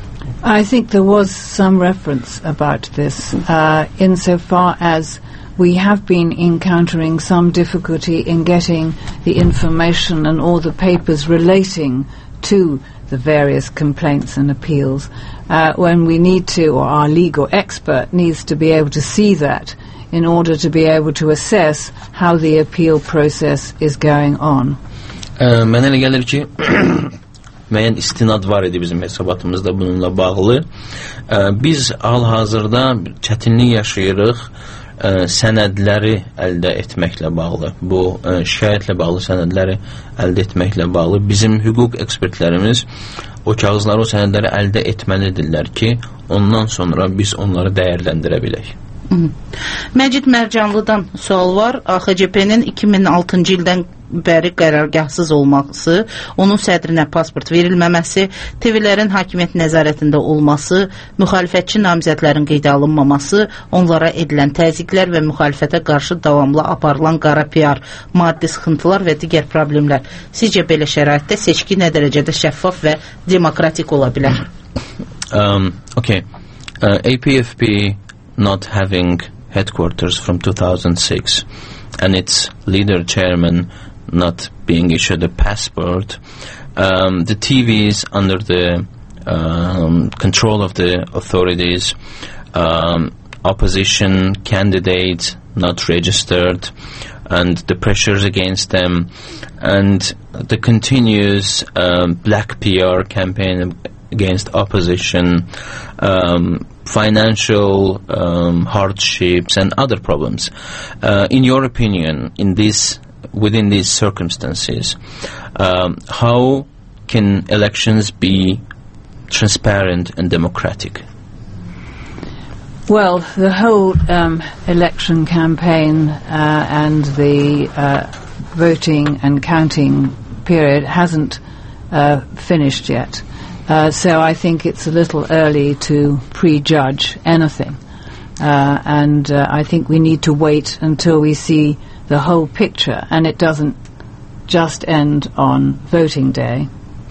I think there was some reference about this insofar as we have been encountering some difficulty in getting the information and all the papers relating to the various complaints and appeals when we need to, or our legal expert needs to be able to see that in order to be able to assess how the appeal process is going on. Mənə elə gəlir ki, müəyyən istinad var idi bizim hesabatımızda bununla bağlı. Biz hal-hazırda çətinlik yaşayırıq sənədləri əldə etməklə bağlı, bu şikayətlə bağlı sənədləri əldə etməklə bağlı bizim hüquq ekspertlərimiz o kağızları, o sənədləri əldə etməlidirlər ki, ondan sonra biz onları dəyərləndirə bilək. Məcid Mərcanlıdan sual var. AXCP-nin 2006-cı ildən bəri qərargahsız olması, onun sədrinə pasport verilməməsi, TV-lərin hakimiyyət nəzarətində olması, müxalifətçi namizədlərin qeydə alınmaması, onlara edilən təzyiqlər və müxalifətə qarşı davamlı aparılan qara PR, maddi sıxıntılar və digər problemlər. Sizcə belə şəraitdə seçki nə dərəcədə şəffaf və demokratik ola bilər? Okay. APFP not having headquarters from 2006 and its leader chairman not being issued a passport, the TVs under the control of the authorities, opposition candidates not registered, and the pressures against them, and the continuous black PR campaign against opposition, financial hardships and other problems. In your opinion, within these circumstances, how can elections be transparent and democratic? Well, the whole election campaign and the voting and counting period hasn't finished yet. So I think it's a little early to prejudge anything. And I think we need to wait until we see the whole picture, and it doesn't just end on voting day.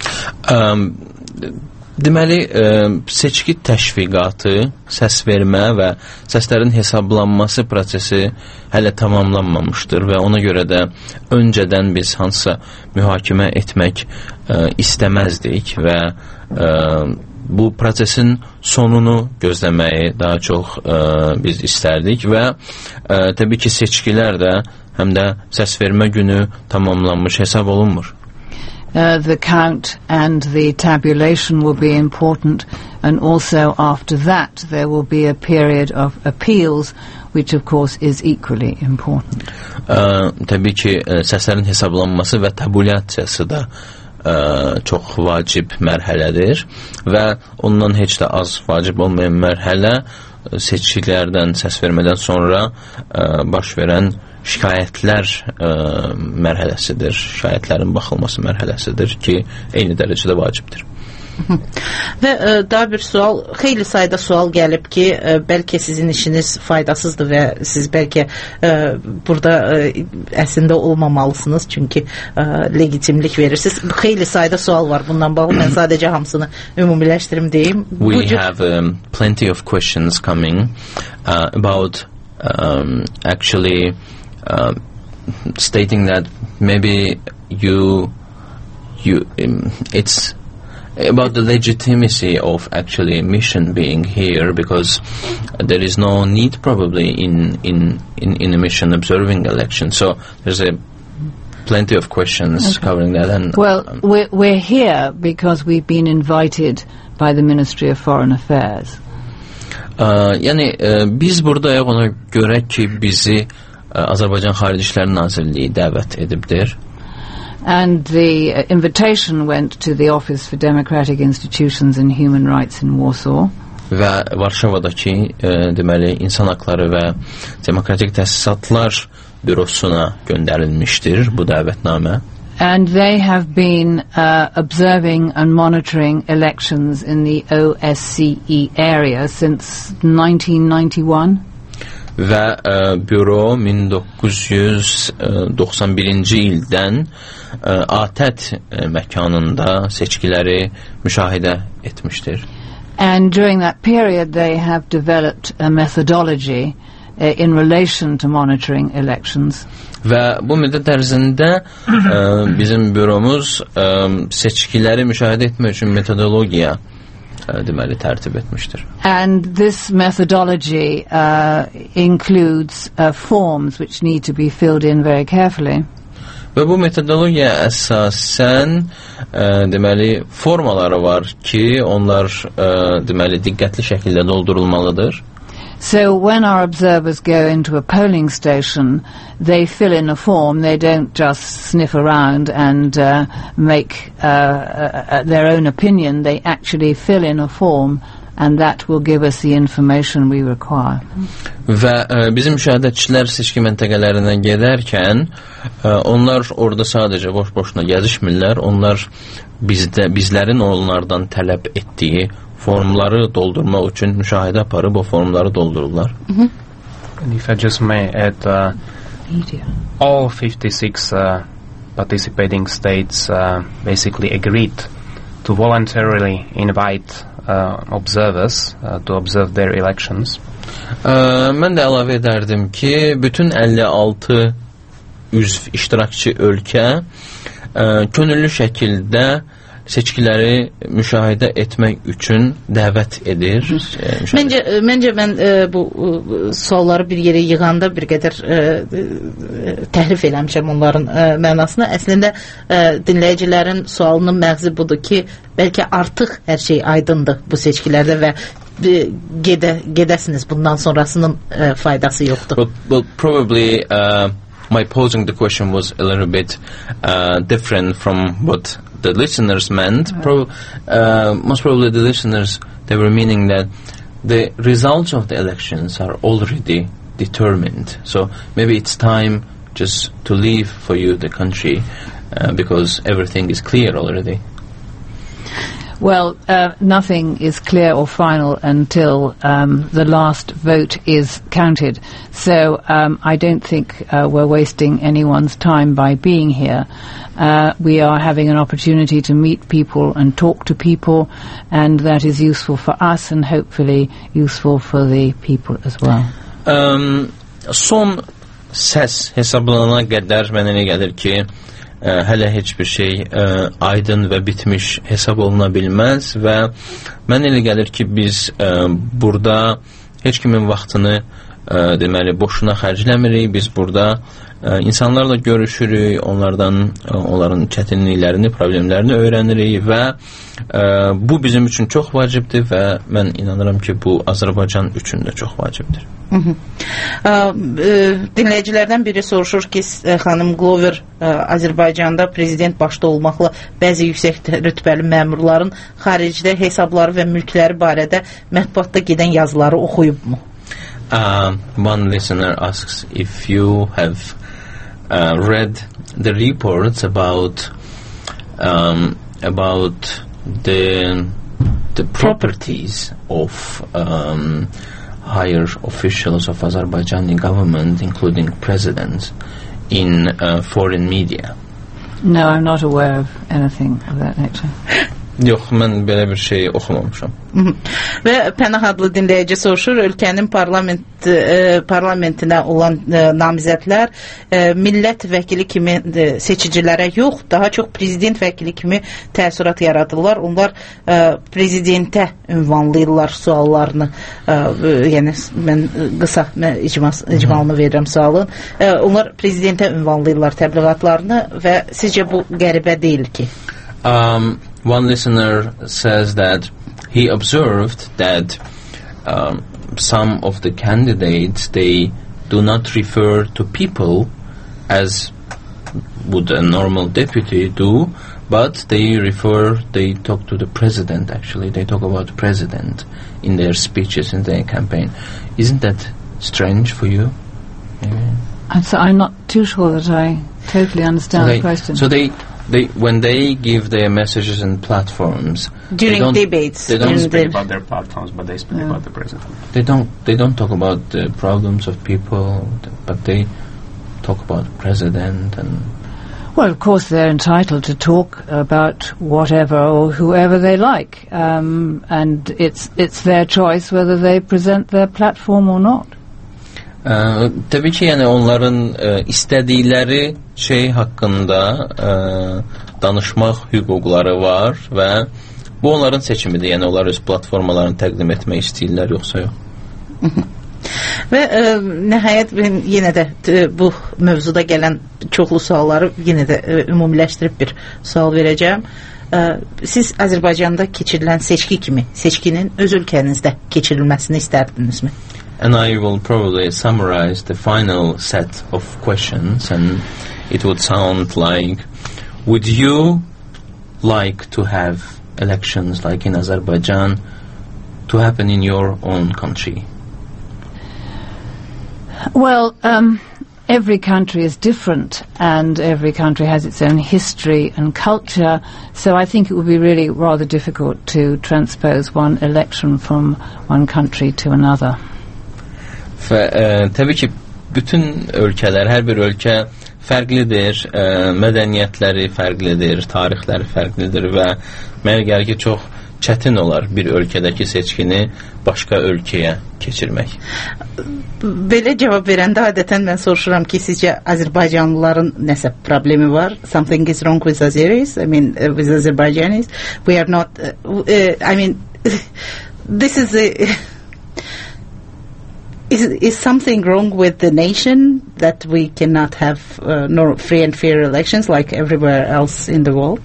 Deməli, seçki təşviqatı, səs vermə və səslərin hesablanması prosesi hələ tamamlanmamışdır və ona görə də öncədən biz hansısa mühakimə etmək istəməzdik və bu prosesin sonunu gözləməyi daha çox biz istərdik və təbii ki, seçkilər də həm də səs vermə günü tamamlanmış hesab olunmur. The count and the tabulation will be important, and also after that there will be a period of appeals, which of course is equally important. Təbii ki, səslərin hesablanması və tabulyasiyası da çox vacib mərhələdir və ondan heç də az vacib olmayan mərhələ seçkilərdən, səs vermədən sonra baş verən şikayətlər mərhələsidir, şikayətlərin baxılması mərhələsidir ki, eyni dərəcədə vacibdir. Və daha bir sual, xeyli sayda sual gəlib ki, bəlkə sizin işiniz faydasızdır və siz bəlkə burada əslində olmamalısınız, çünki legitimlik verirsiniz. Xeyli sayda sual var bundan bağlı, mən sadəcə hamısını ümumiləşdirim deyim. We have plenty of questions coming about actually stating that maybe it's about the legitimacy of actually a mission being here, because there is no need probably in a mission observing election. So there's plenty of questions covering that. And well, we're here because we've been invited by the Ministry of Foreign Affairs. Yani biz buradayıq ona görə ki, bizi Azərbaycan Xarici İşlər Nazirliyi dəvət edibdir. And the invitation went to the Office for Democratic Institutions and Human Rights in Warsaw. Və Varşavadakı deməli insan haqları və demokratik təsisatlar bürosuna göndərilmişdir bu dəvətnamə. And they have been observing and monitoring elections in the OSCE area since 1991. Və büro 1991-ci ildən ATƏT məkanında seçkiləri müşahidə etmişdir. And during that period they have developed a methodology in relation to monitoring elections. Və bu müddət ərzində bizim büromuz seçkiləri müşahidə etmək üçün metodologiya deməli tərtib etmişdir. And this methodology includes forms which need to be filled in very carefully. Və bu metodologiya əsasən deməli formaları var ki, onlar deməli diqqətli şəkildə doldurulmalıdır. So when our observers go into a polling station, they fill in a form. They don't just sniff around and make their own opinion. They actually fill in a form, and that will give us the information we require. Və bizim müşahidəçilər seçki məntəqələrinə gedərkən onlar orada sadəcə boş-boşuna gəzişmirlər. Onlar bizlərin onlardan tələb etdiyi formları doldurmaq üçün müşahidə aparıb o formları doldururlar. And if I just may add, all 56 participating states basically agreed to voluntarily invite observers to observe their elections. Mən də əlavə edərdim ki, bütün 56 üzv iştirakçı ölkə könüllü şəkildə seçkiləri müşahidə etmək üçün dəvət edir. Məncə mən bu sualları bir yerə yığanda bir qədər təhrif eləmişəm onların mənasını. Əslində dinləyicilərin sualının məğzi budur ki, bəlkə artıq hər şey aydındır bu seçkilərdə və gedəsiniz, bundan sonrasının faydası yoxdur. But probably my posing the question was a little bit different from what the listeners meant. Most probably the listeners, they were meaning that the results of the elections are already determined. So maybe it's time just to leave for you the country because everything is clear already. Well, nothing is clear or final until the last vote is counted. So I don't think we're wasting anyone's time by being here. We are having an opportunity to meet people and talk to people, and that is useful for us and hopefully useful for the people as well. Son səs hesablanana qədər mənə elə gəlir ki, hələ heç bir şey aydın və bitmiş hesab oluna bilməz və mənə elə gəlir ki, biz burada heç kimin vaxtını deməli boşuna xərcləmirik. Biz burada insanlarla görüşürük, onların çətinliklərini, problemlərini öyrənirik və bu bizim üçün çox vacibdir və mən inanıram ki, bu Azərbaycan üçün də çox vacibdir. Dinləyicilərdən biri soruşur ki, xanım Glover Azərbaycanda prezident başda olmaqla bəzi yüksək rütbəli məmurların xaricdə hesabları və mülkləri barədə mətbuatda gedən yazıları oxuyubmu? One listener asks if you have read the reports about the properties of higher officials of Azerbaijani government, including presidents, in foreign media. No, I'm not aware of anything of that nature. Yox, mən belə bir şey oxumamışam. Və Pənah adlı dinləyici soruşur, ölkənin parlamentinə olan namizədlər millət vəkili kimi seçicilərə yox, daha çox prezident vəkili kimi təəssürat yaradırlar. Onlar prezidentə ünvanlayırlar suallarını. Yəni mən qısa icmalını verirəm sualın. Onlar prezidentə ünvanlayırlar təbliğatlarını və sizcə bu qəribə deyil ki? One listener says that he observed that some of the candidates, they do not refer to people as would a normal deputy do, but they talk to the president actually. They talk about the president in their speeches, in their campaign. Isn't that strange for you? I'm not too sure that I totally understand the question. So when they give their messages and platforms during debates, they don't speak about their platforms, but they speak about the president. They don't talk about the problems of people, but they talk about the president and. Well, of course, they're entitled to talk about whatever or whoever they like, and it's their choice whether they present their platform or not. Təbii ki, yəni onların istədikləri şey haqqında danışmaq hüquqları var və bu onların seçimidir. Yəni onlar öz platformalarını təqdim etmək istəyirlər, yoxsa yox. Və nəhayət yenə də bu mövzuda gələn çoxlu sualları yenə də ümumiləşdirib bir sual verəcəm. Siz Azərbaycanda keçirilən seçki kimi seçkinin öz ölkənizdə keçirilməsini istərdinizmi? And I will probably summarize the final set of questions, and it would sound like, would you like to have elections like in Azerbaijan to happen in your own country? Well, every country is different, and every country has its own history and culture, so I think it would be really rather difficult to transpose one election from one country to another. Təbii ki, bütün ölkələr, hər bir ölkə fərqlidir, mədəniyyətləri fərqlidir, tarixləri fərqlidir və mənə gəlir ki, çox çətin olar bir ölkədəki seçkini başqa ölkəyə keçirmək. Belə cavab verəndə adətən mən soruşuram ki, sizcə Azərbaycanlıların nəsə problemi var? Something is wrong with Azeris? I mean, with Azerbaijanis? We are not... I mean, this is a... Is something wrong with the nation that we cannot have free and fair elections like everywhere else in the world?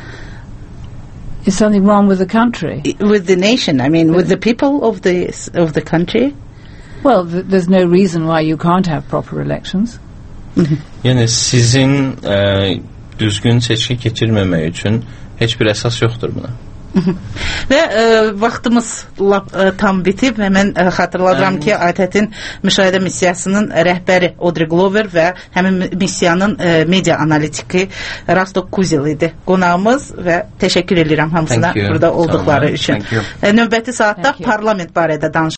Is something wrong with the country? With the nation, I mean, with the people of the country? Well, there's no reason why you can't have proper elections. Yəni sizin düzgün seçki keçirməmək üçün heç bir əsas yoxdur buna. Və vaxtımız tam bitib. Mən xatırladıram ki, ATƏT-in müşahidə missiyasının rəhbəri Audrey Glover və həmin missiyanın media analitiki Rostok Kuzil idi qonağımız və təşəkkür edirəm hamısına burada olduqları üçün. Növbəti saatda parlament barədə danışacağıq.